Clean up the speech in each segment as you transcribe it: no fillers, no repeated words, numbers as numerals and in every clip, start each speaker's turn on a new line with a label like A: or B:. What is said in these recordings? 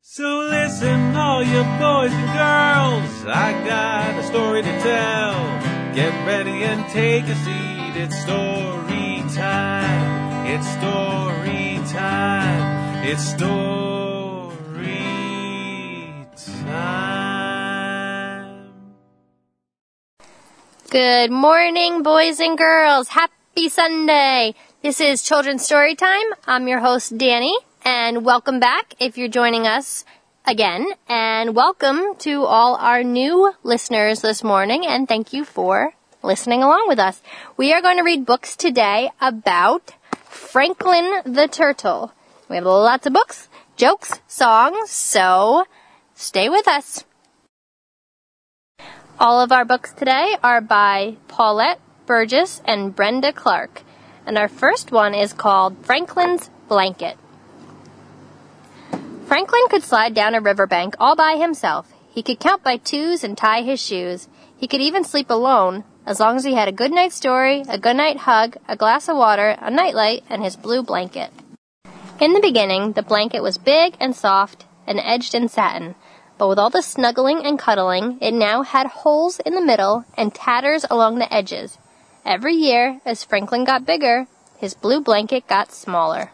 A: So listen, all you boys and girls, I got a story to tell. Get ready and take a seat, it's story time. It's story time. It's story time.
B: Good morning, boys and girls. Happy Sunday. This is Children's Story Time. I'm your host, Danny. And welcome back if you're joining us again. And welcome to all our new listeners this morning. And thank you for listening along with us. We are going to read books today about Franklin the Turtle. We have lots of books, jokes, songs, so stay with us. All of our books today are by Paulette Burgess and Brenda Clark. And our first one is called Franklin's Blanket. Franklin could slide down a riverbank all by himself. He could count by twos and tie his shoes. He could even sleep alone, as long as he had a good night story, a good night hug, a glass of water, a nightlight, and his blue blanket. In the beginning, the blanket was big and soft and edged in satin, but with all the snuggling and cuddling, it now had holes in the middle and tatters along the edges. Every year, as Franklin got bigger, his blue blanket got smaller.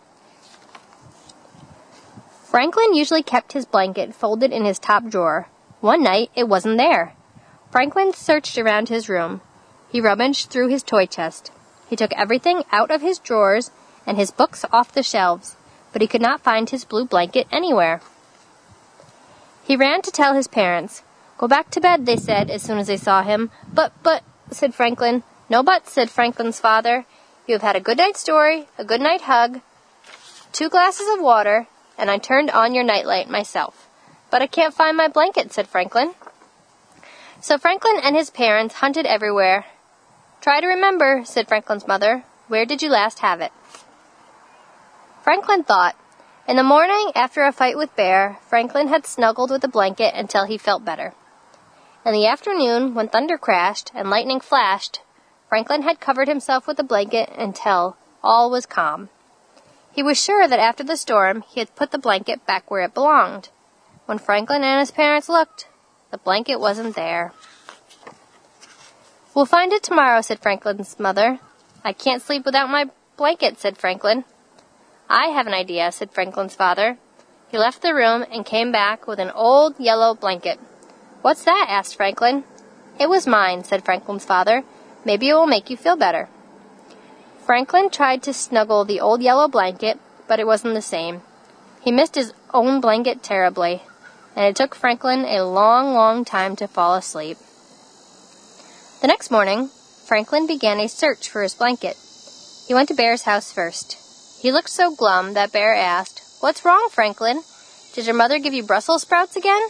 B: Franklin usually kept his blanket folded in his top drawer. One night, it wasn't there. Franklin searched around his room. He rummaged through his toy chest. He took everything out of his drawers and his books off the shelves, but he could not find his blue blanket anywhere. He ran to tell his parents. "Go back to bed," they said as soon as they saw him. But, said Franklin. "No buts," said Franklin's father. "You have had a good night story, a good night hug, 2 glasses of water, and I turned on your nightlight myself. But I can't find my blanket," said Franklin. So Franklin and his parents hunted everywhere. "Try to remember," said Franklin's mother. "Where did you last have it?" Franklin thought. In the morning, after a fight with Bear, Franklin had snuggled with the blanket until he felt better. In the afternoon, when thunder crashed and lightning flashed, Franklin had covered himself with the blanket until all was calm. He was sure that after the storm, he had put the blanket back where it belonged. When Franklin and his parents looked, the blanket wasn't there. "We'll find it tomorrow," said Franklin's mother. "I can't sleep without my blanket," said Franklin. "I have an idea," said Franklin's father. He left the room and came back with an old yellow blanket. "What's that?" asked Franklin. "It was mine," said Franklin's father. "Maybe it will make you feel better." Franklin tried to snuggle the old yellow blanket, but it wasn't the same. He missed his own blanket terribly, and it took Franklin a long, long time to fall asleep. The next morning, Franklin began a search for his blanket. He went to Bear's house first. He looked so glum that Bear asked, "What's wrong, Franklin? Did your mother give you Brussels sprouts again?"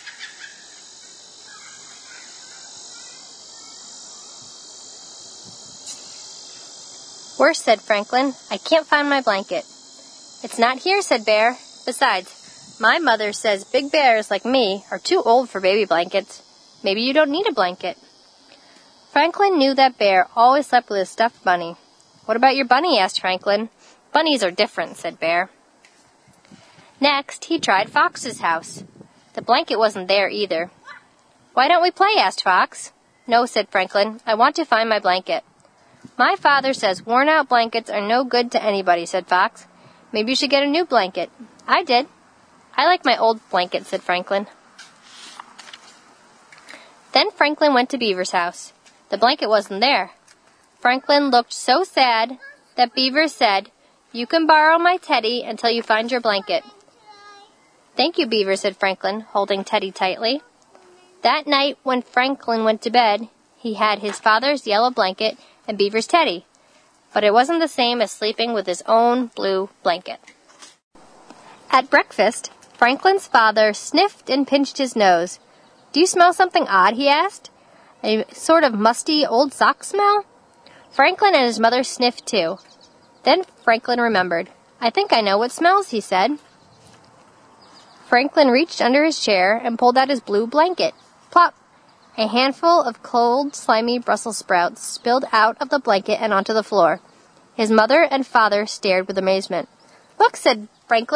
B: "Worse," said Franklin. "I can't find my blanket." "It's not here," said Bear. "Besides, my mother says big bears like me are too old for baby blankets. Maybe you don't need a blanket." Franklin knew that Bear always slept with his stuffed bunny. "What about your bunny?" asked Franklin. "Bunnies are different," said Bear. Next, he tried Fox's house. The blanket wasn't there either. "Why don't we play?" asked Fox. "No," said Franklin. "I want to find my blanket." "My father says worn-out blankets are no good to anybody," said Fox. "Maybe you should get a new blanket." "I did." "I like my old blanket," said Franklin. Then Franklin went to Beaver's house. The blanket wasn't there. Franklin looked so sad that Beaver said, "You can borrow my Teddy until you find your blanket." "Thank you, Beaver," said Franklin, holding Teddy tightly. That night, when Franklin went to bed, he had his father's yellow blanket and Beaver's Teddy, but it wasn't the same as sleeping with his own blue blanket. At breakfast, Franklin's father sniffed and pinched his nose. "Do you smell something odd?" he asked. "A sort of musty old sock smell?" Franklin and his mother sniffed too. Then Franklin remembered. "I think I know what smells," he said. Franklin reached under his chair and pulled out his blue blanket. Plop! A handful of cold, slimy Brussels sprouts spilled out of the blanket and onto the floor. His mother and father stared with amazement. "Look," said Franklin.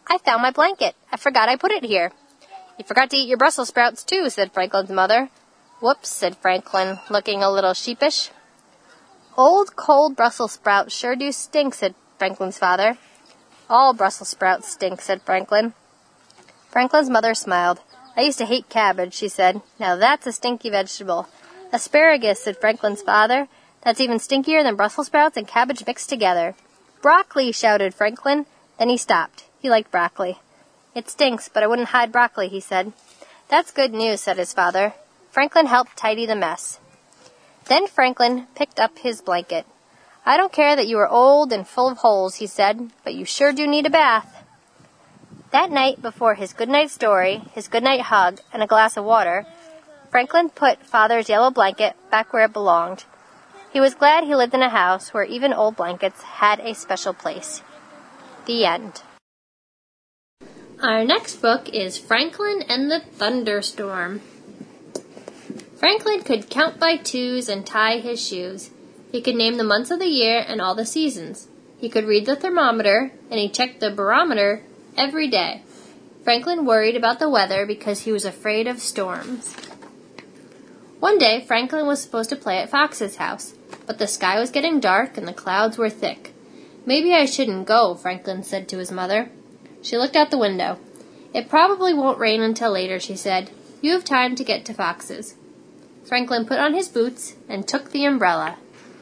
B: I found my blanket. I forgot I put it here. You forgot to eat your Brussels sprouts, too, said Franklin's mother. Whoops, said Franklin, looking a little sheepish. Old, cold Brussels sprouts sure do stink, said Franklin's father. All Brussels sprouts stink, said Franklin. Franklin's mother smiled. I used to hate cabbage, she said. Now that's a stinky vegetable. Asparagus, said Franklin's father. That's even stinkier than Brussels sprouts and cabbage mixed together. Broccoli, shouted Franklin. Then he stopped. He liked broccoli. It stinks, but I wouldn't hide broccoli, he said. That's good news, said his father. Franklin helped tidy the mess. Then Franklin picked up his blanket. I don't care that you are old and full of holes, he said, but you sure do need a bath. That night, before his goodnight story, his goodnight hug, and a glass of water, Franklin put Father's yellow blanket back where it belonged. He was glad he lived in a house where even old blankets had a special place. The end. Our next book is Franklin and the Thunderstorm. Franklin could count by twos and tie his shoes. He could name the months of the year and all the seasons. He could read the thermometer, and he checked the barometer every day. Franklin worried about the weather because he was afraid of storms. One day, Franklin was supposed to play at Fox's house, but the sky was getting dark and the clouds were thick. Maybe I shouldn't go, Franklin said to his mother. She looked out the window. It probably won't rain until later, she said. You have time to get to Fox's. Franklin put on his boots and took the umbrella.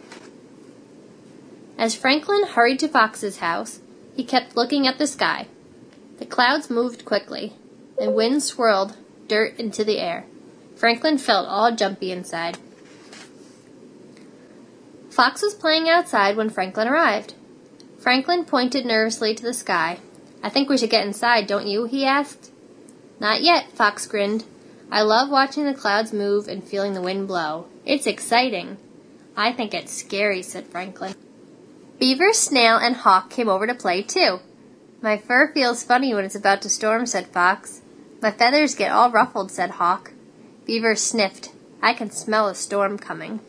B: As Franklin hurried to Fox's house, he kept looking at the sky. The clouds moved quickly, and wind swirled dirt into the air. Franklin felt all jumpy inside. Fox was playing outside when Franklin arrived. Franklin pointed nervously to the sky. I think we should get inside, don't you? He asked. Not yet, Fox grinned. I love watching the clouds move and feeling the wind blow. It's exciting. I think it's scary, said Franklin. Beaver, Snail, and Hawk came over to play, too. My fur feels funny when it's about to storm, said Fox. My feathers get all ruffled, said Hawk. Beaver sniffed. I can smell a storm coming.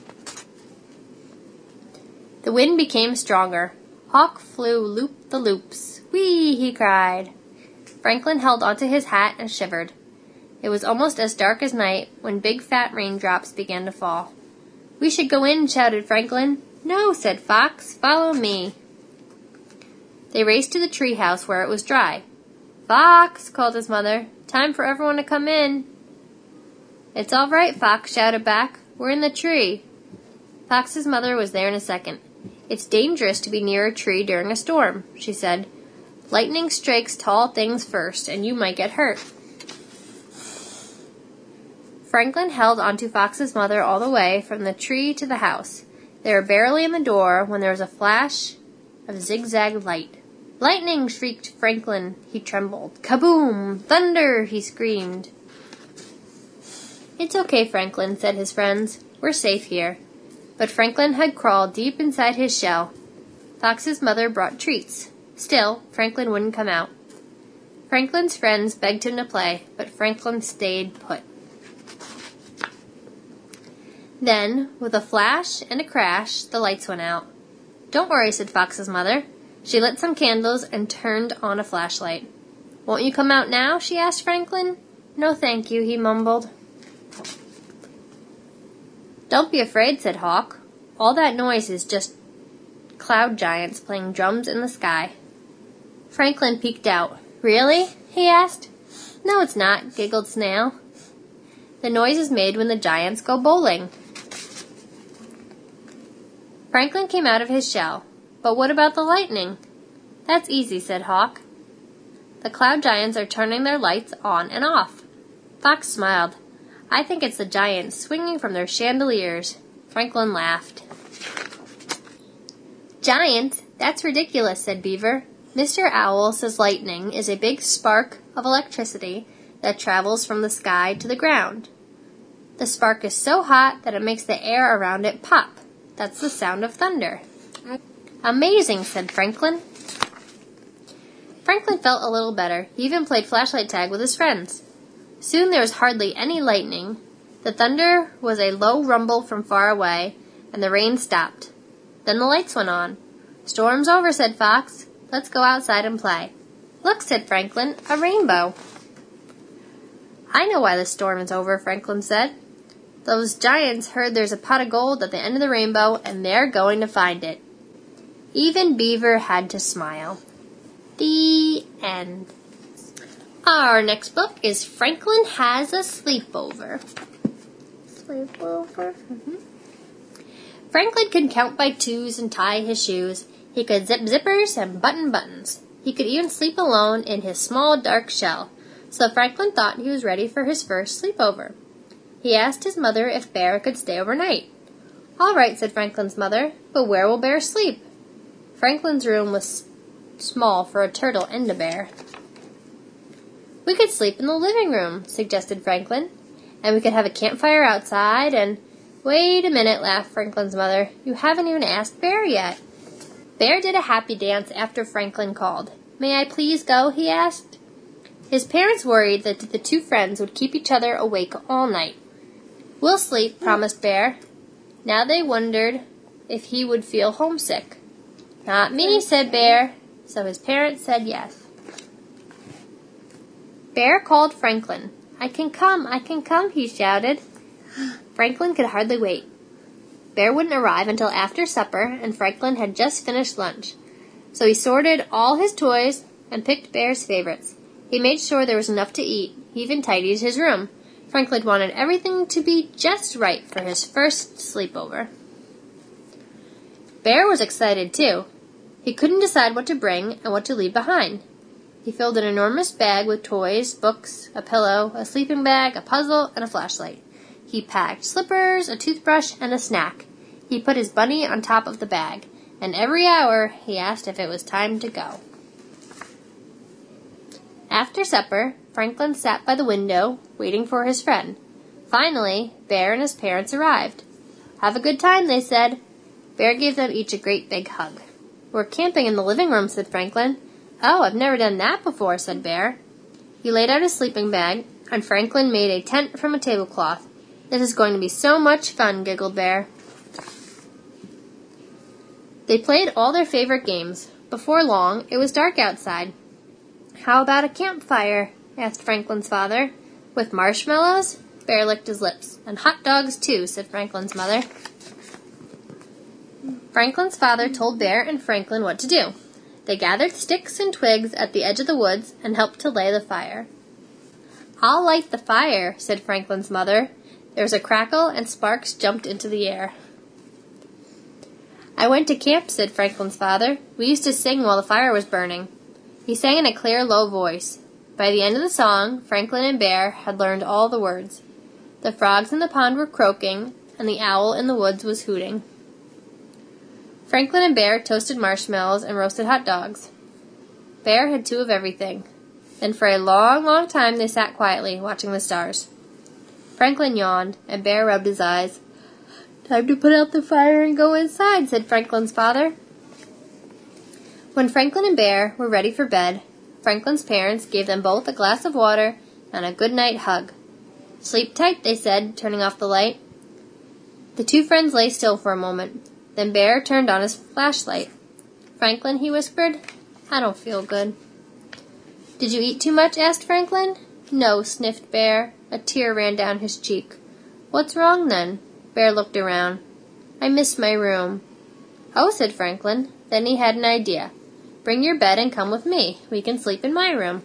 B: The wind became stronger. Hawk flew loop-the-loops. Whee! He cried. Franklin held onto his hat and shivered. It was almost as dark as night when big fat raindrops began to fall. We should go in, shouted Franklin. No, said Fox. Follow me. They raced to the tree house where it was dry. Fox, called his mother. Time for everyone to come in. It's all right, Fox shouted back. We're in the tree. Fox's mother was there in a second. It's dangerous to be near a tree during a storm, she said. Lightning strikes tall things first, and you might get hurt. Franklin held onto Fox's mother all the way from the tree to the house. They were barely in the door when there was a flash of zigzag light. Lightning! Shrieked Franklin. He trembled. Kaboom! Thunder! He screamed. It's okay, Franklin, said his friends. We're safe here. But Franklin had crawled deep inside his shell. Fox's mother brought treats. Still, Franklin wouldn't come out. Franklin's friends begged him to play, but Franklin stayed put. Then, with a flash and a crash, the lights went out. Don't worry, said Fox's mother. She lit some candles and turned on a flashlight. Won't you come out now? She asked Franklin. No, thank you, he mumbled. Don't be afraid, said Hawk. All that noise is just cloud giants playing drums in the sky. Franklin peeked out. Really? He asked. No, it's not, giggled Snail. The noise is made when the giants go bowling. Franklin came out of his shell. But what about the lightning? That's easy, said Hawk. The cloud giants are turning their lights on and off. Fox smiled. I think it's the giants swinging from their chandeliers. Franklin laughed. Giants? That's ridiculous, said Beaver. Mr. Owl says lightning is a big spark of electricity that travels from the sky to the ground. The spark is so hot that it makes the air around it pop. That's the sound of thunder. Amazing, said Franklin. Franklin felt a little better. He even played flashlight tag with his friends. Soon there was hardly any lightning. The thunder was a low rumble from far away, and the rain stopped. Then the lights went on. Storm's over, said Fox. Let's go outside and play. "Look," said Franklin, "a rainbow." "I know why the storm is over," Franklin said. "Those giants heard there's a pot of gold at the end of the rainbow, and they're going to find it." Even Beaver had to smile. The end. Our next book is Franklin Has a Sleepover. Sleepover? Franklin could count by twos and tie his shoes. He could zip zippers and button buttons. He could even sleep alone in his small dark shell. So Franklin thought he was ready for his first sleepover. He asked his mother if Bear could stay overnight. "All right," said Franklin's mother, "but where will Bear sleep?" Franklin's room was small for a turtle and a bear. "We could sleep in the living room," suggested Franklin, "and we could have a campfire outside and—" "Wait a minute," laughed Franklin's mother. "You haven't even asked Bear yet." Bear did a happy dance after Franklin called. "May I please go?" he asked. His parents worried that the two friends would keep each other awake all night. "We'll sleep," promised Bear. Now they wondered if he would feel homesick. "Not me," said Bear. So his parents said yes. Bear called Franklin. I can come, he shouted. Franklin could hardly wait. Bear wouldn't arrive until after supper, and Franklin had just finished lunch. So he sorted all his toys and picked Bear's favorites. He made sure there was enough to eat. He even tidied his room. Franklin wanted everything to be just right for his first sleepover. Bear was excited, too. He couldn't decide what to bring and what to leave behind. He filled an enormous bag with toys, books, a pillow, a sleeping bag, a puzzle, and a flashlight. He packed slippers, a toothbrush, and a snack. He put his bunny on top of the bag, and every hour he asked if it was time to go. After supper, Franklin sat by the window, waiting for his friend. Finally, Bear and his parents arrived. "Have a good time," they said. Bear gave them each a great big hug. "We're camping in the living room," said Franklin. "Oh, I've never done that before," said Bear. He laid out his sleeping bag, and Franklin made a tent from a tablecloth. "This is going to be so much fun," giggled Bear. They played all their favorite games. Before long, it was dark outside. "How about a campfire?" asked Franklin's father. "With marshmallows?" Bear licked his lips. "And hot dogs, too," said Franklin's mother. Franklin's father told Bear and Franklin what to do. They gathered sticks and twigs at the edge of the woods and helped to lay the fire. "I'll light the fire," said Franklin's mother. There was a crackle and sparks jumped into the air. "I went to camp," said Franklin's father. "We used to sing while the fire was burning." He sang in a clear, low voice. By the end of the song, Franklin and Bear had learned all the words. The frogs in the pond were croaking, and the owl in the woods was hooting. Franklin and Bear toasted marshmallows and roasted hot dogs. Bear had 2 of everything. Then for a long, long time they sat quietly, watching the stars. Franklin yawned, and Bear rubbed his eyes. "Time to put out the fire and go inside," said Franklin's father. When Franklin and Bear were ready for bed, Franklin's parents gave them both a glass of water and a good-night hug. "Sleep tight," they said, turning off the light. The 2 friends lay still for a moment. Then Bear turned on his flashlight. "Franklin," he whispered, "I don't feel good." "Did you eat too much?" asked Franklin. "No," sniffed Bear. A tear ran down his cheek. "What's wrong, then?" Bear looked around. "I miss my room." "Oh," said Franklin. Then he had an idea. "Bring your bed and come with me. We can sleep in my room."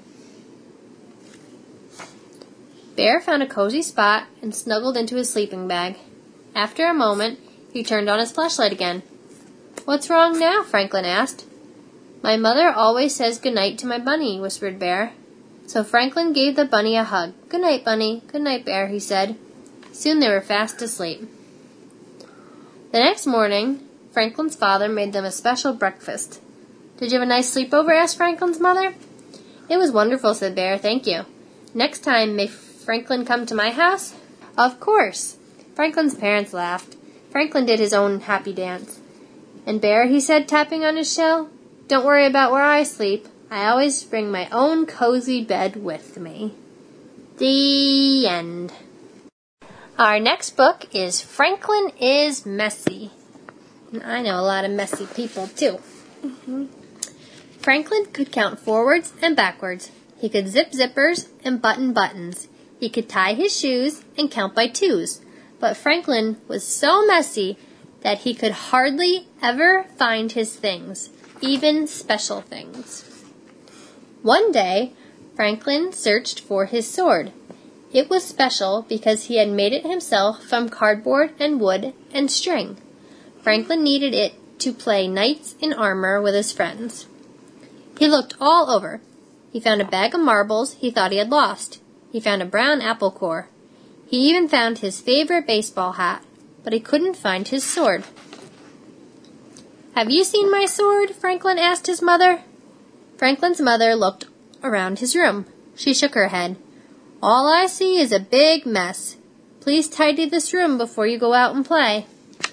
B: Bear found a cozy spot and snuggled into his sleeping bag. After a moment, he turned on his flashlight again. "What's wrong now?" Franklin asked. "My mother always says good night to my bunny," whispered Bear. So Franklin gave the bunny a hug. "Good night, bunny. Good night, Bear," he said. Soon they were fast asleep. The next morning, Franklin's father made them a special breakfast. "Did you have a nice sleepover?" asked Franklin's mother. "It was wonderful," said Bear. "Thank you. Next time, may Franklin come to my house?" "Of course." Franklin's parents laughed. Franklin did his own happy dance. "And Bear," he said, tapping on his shell, "don't worry about where I sleep. I always bring my own cozy bed with me." The end. Our next book is Franklin is Messy. And I know a lot of messy people, too. Franklin could count forwards and backwards. He could zip zippers and button buttons. He could tie his shoes and count by twos. But Franklin was so messy that he could hardly ever find his things, even special things. One day, Franklin searched for his sword. It was special because he had made it himself from cardboard and wood and string. Franklin needed it to play knights in armor with his friends. He looked all over. He found a bag of marbles he thought he had lost. He found a brown apple core. He even found his favorite baseball hat, but he couldn't find his sword. "Have you seen my sword?" Franklin asked his mother. Franklin's mother looked around his room. She shook her head. "All I see is a big mess. Please tidy this room before you go out and play."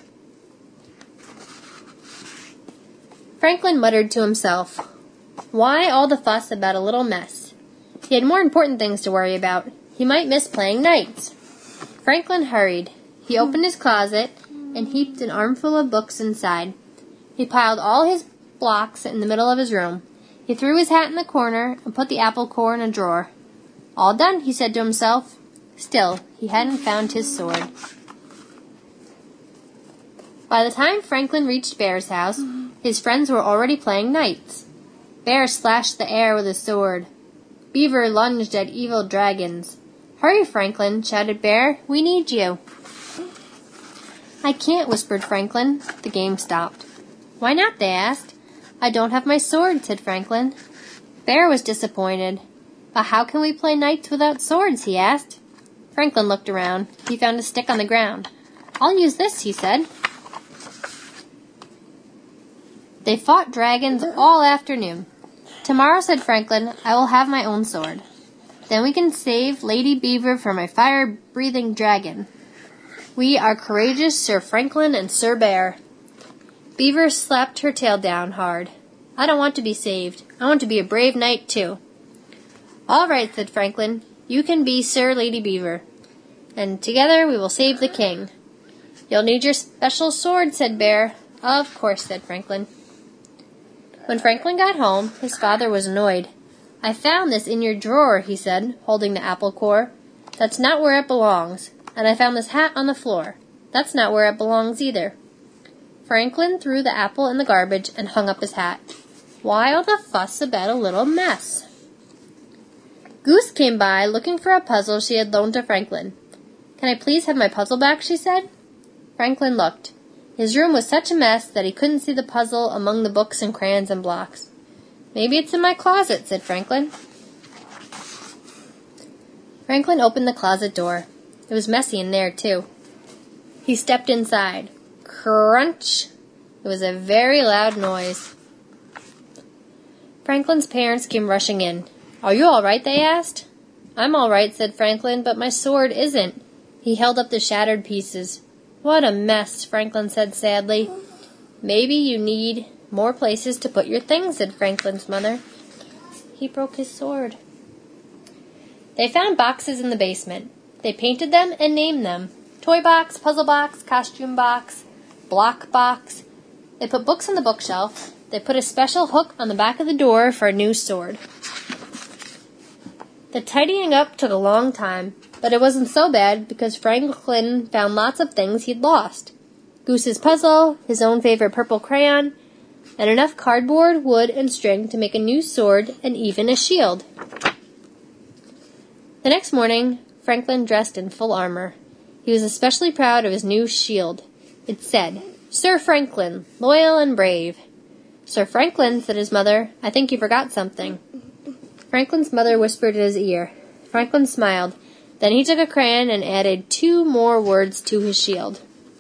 B: Franklin muttered to himself, "Why all the fuss about a little mess?" He had more important things to worry about. He might miss playing knights. Franklin hurried. He opened his closet and heaped an armful of books inside. He piled all his blocks in the middle of his room. He threw his hat in the corner and put the apple core in a drawer. "All done," he said to himself. Still, he hadn't found his sword. By the time Franklin reached Bear's house, his friends were already playing knights. Bear slashed the air with his sword. Beaver lunged at evil dragons. "Hurry, Franklin," shouted Bear. "We need you." "I can't," whispered Franklin. The game stopped. "Why not?" they asked. "I don't have my sword," said Franklin. Bear was disappointed. "But how can we play knights without swords?" he asked. Franklin looked around. He found a stick on the ground. "I'll use this," he said. They fought dragons all afternoon. "Tomorrow," said Franklin, "I will have my own sword. Then we can save Lady Beaver from a fire-breathing dragon. We are courageous Sir Franklin and Sir Bear." Beaver slapped her tail down hard. "I don't want to be saved. I want to be a brave knight, too." "All right," said Franklin. "You can be Sir Lady Beaver. And together we will save the king." "You'll need your special sword," said Bear. "Of course," said Franklin. When Franklin got home, his father was annoyed. "I found this in your drawer," he said, holding the apple core. "That's not where it belongs. And I found this hat on the floor. That's not where it belongs either." Franklin threw the apple in the garbage and hung up his hat. Why all the fuss about a little mess? Goose came by looking for a puzzle she had loaned to Franklin. "Can I please have my puzzle back?" she said. Franklin looked. His room was such a mess that he couldn't see the puzzle among the books and crayons and blocks. "Maybe it's in my closet," said Franklin. Franklin opened the closet door. It was messy in there, too. He stepped inside. Crunch! It was a very loud noise. Franklin's parents came rushing in. "Are you all right?" they asked. "I'm all right," said Franklin, "but my sword isn't." He held up the shattered pieces. "What a mess," Franklin said sadly. "Maybe you need more places to put your things," said Franklin's mother. He broke his sword. They found boxes in the basement. They painted them and named them. Toy box, puzzle box, costume box, block box. They put books on the bookshelf. They put a special hook on the back of the door for a new sword. The tidying up took a long time, but it wasn't so bad because Franklin found lots of things he'd lost. Goose's puzzle, his own favorite purple crayon, and enough cardboard, wood, and string to make a new sword and even a shield. The next morning, Franklin dressed in full armor. He was especially proud of his new shield. It said, "Sir Franklin, loyal and brave." "Sir Franklin," said his mother, "I think you forgot something." Franklin's mother whispered in his ear. Franklin smiled. Then he took a crayon and added 2 more words to his shield.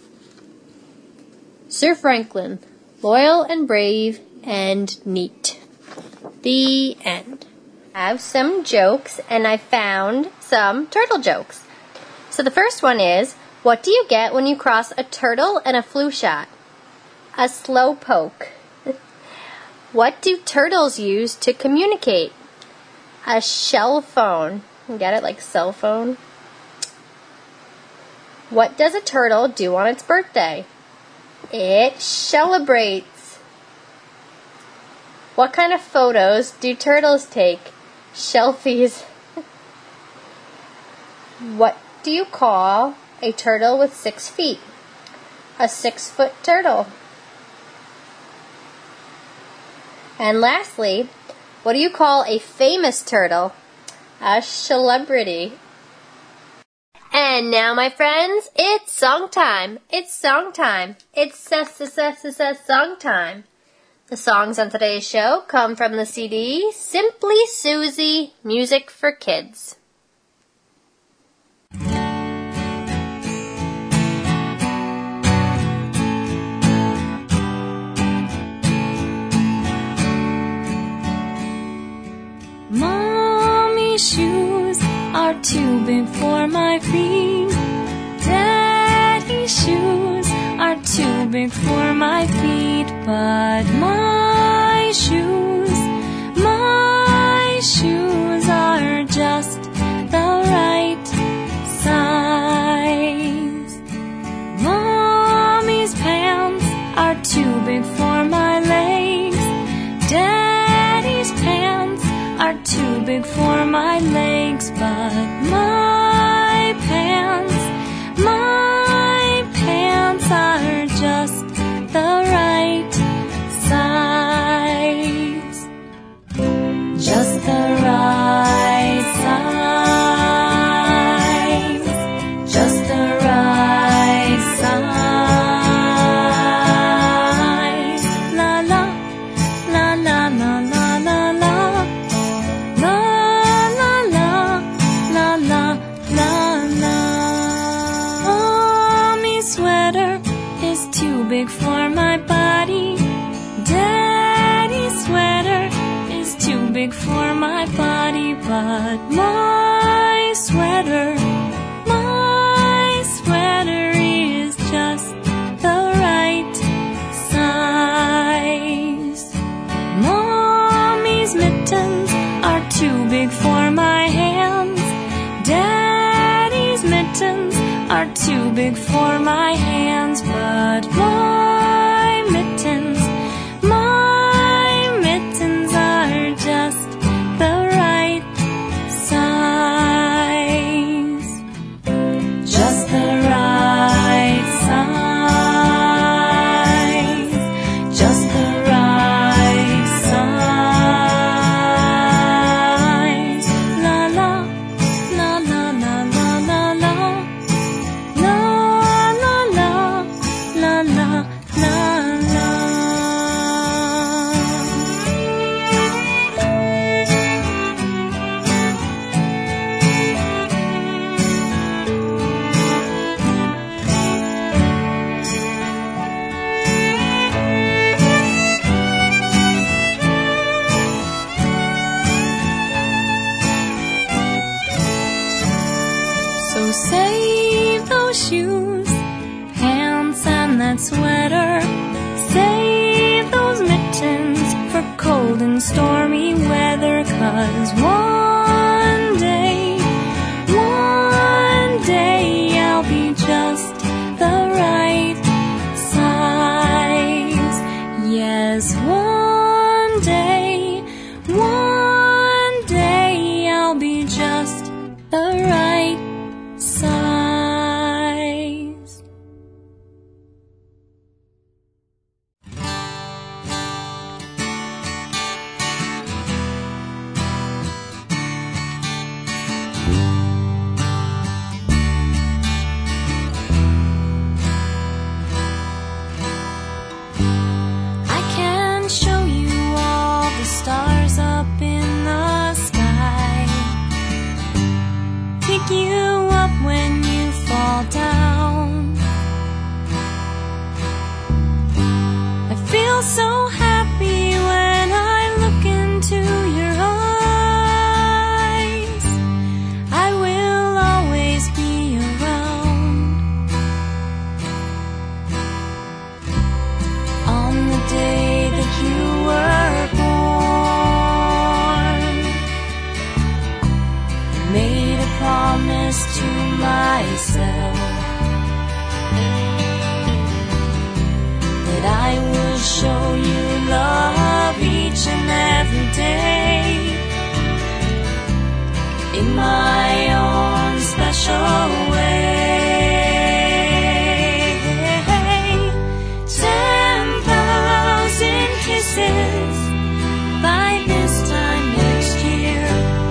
B: Sir Franklin, loyal and brave and neat. The end. I have some jokes, and I found some turtle jokes. So the first one is, what do you get when you cross a turtle and a flu shot? A slow poke. What do turtles use to communicate? A shell phone. Get it, like cell phone? What does a turtle do on its birthday? It celebrates. What kind of photos do turtles take? Selfies. What do you call a turtle with 6 feet? A 6-foot turtle. And lastly, what do you call a famous turtle? A celebrity. And now, my friends, it's song time. It's song time. It's song time. The songs on today's show come from the CD Simply Susie Music for Kids.
C: Mommy's shoes are too big for my feet. Daddy's shoes are too big for my feet. But my shoes are just the right size. Mommy's pants are too big for my legs. Daddy's pants are too big for my legs, but my pants are just the right size. Just the right size. Just the right size. La la, la la la la la la. La la la la la la la. Mommy's sweater is too big for my body. Daddy's sweater is too big for my body, but my sweater is just the right size. Mommy's mittens are too big for my hands. Daddy's mittens are too big for my hands, but my mittens are just the right size. Just the right size. Just the right size. La la, la la la la la la. La la la, la la la la. So save those shoes, pants and that sweater. Save those mittens for cold and stormy weather. 'Cause one day I'll be just the right size. Yes, one day I'll be just the right size. I can show you all the stars up in the sky. Pick you up when you fall down. I feel so happy when I look into your eyes. I will always be around. On the day that you were born, made a promise to myself that I would show you love each each and every day in my own special way. 10,000 kisses by this time next year.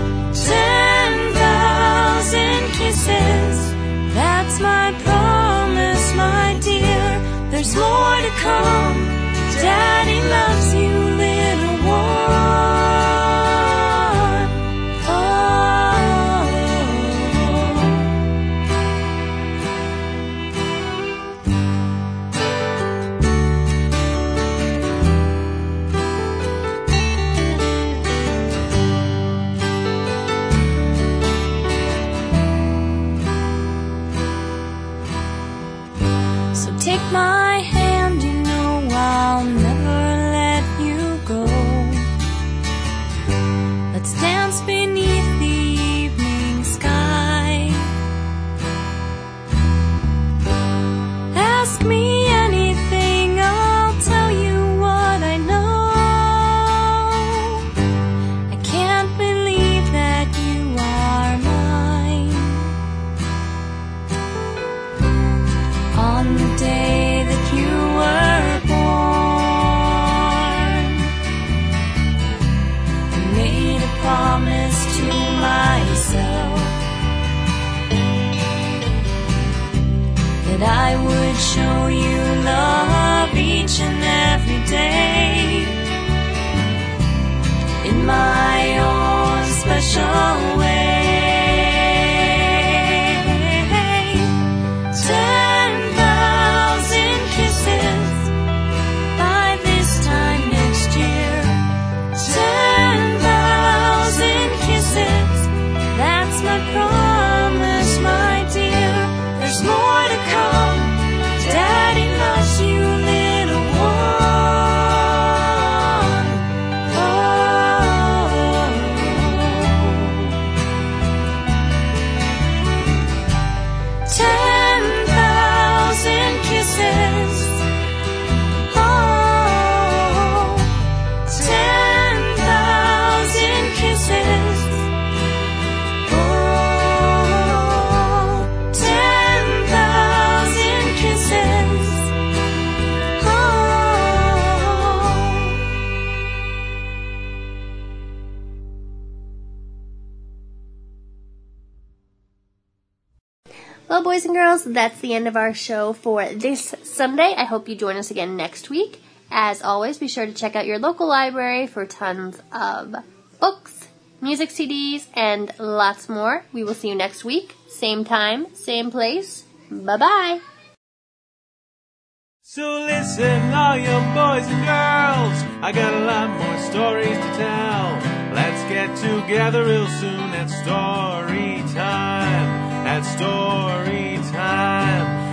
C: 10,000 kisses, that's my promise, my dear. There's more to come. Daddy loves you, little one. So take my hand, you know I'll never let you go. Let's dance beneath the evening sky. Ask me anything, I'll tell you what I know. I can't believe that you are mine. On the day that you were born, I made a promise to myself that I would show you love each and every day in my own special way. 10,000 kisses by this time next year. 10,000 kisses, that's my promise, my dear. There's more to come. Daddy loves you, little one. Oh. 10,000 kisses. Oh, 10,000 kisses. Oh, 10,000 kisses. Oh.
B: Well, boys and girls, that's the end of our show for this Sunday. I hope you join us again next week. As always, be sure to check out your local library for tons of books, music CDs, and lots more. We will see you next week. Same time, same place. Bye-bye.
A: So listen, all you boys and girls, I got a lot more stories to tell. Let's get together real soon at story time. At story time.